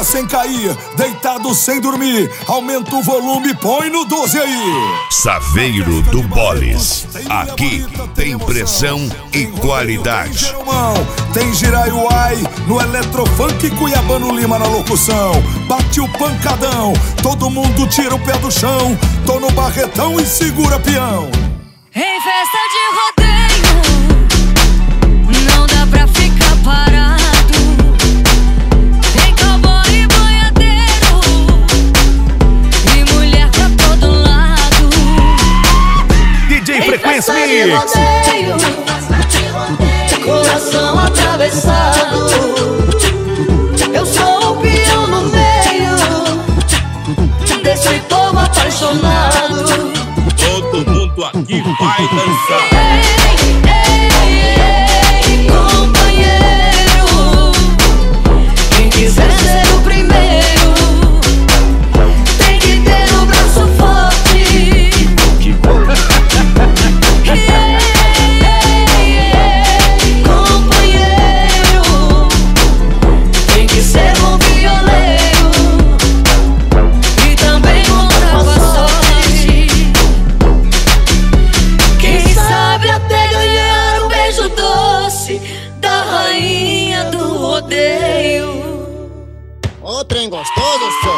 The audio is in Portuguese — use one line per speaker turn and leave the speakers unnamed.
dia sem cair, deitado sem dormir, aumenta o volume, põe no 12 aí.
Saveiro do Boles, aqui tem pressão e qualidade.
Tem Giraiuai no Eletrofunk, Cuiabano Lima na locução. Bate o pancadão, todo mundo tira o pé do chão. Tô no Barretão e segura peão.
Em festa de rodeio, não dá pra ficar parado. Tem cowboy e boiadeiro, e mulher pra todo lado.
DJ Frequência Mix.
Coração atravessado, eu sou o peão no meio desse povo apaixonado.
Todo mundo aqui vai dançar.
Ei, companheiro, quem quiser ser o primeiro tem que ter o braço forte.
O trem gostoso,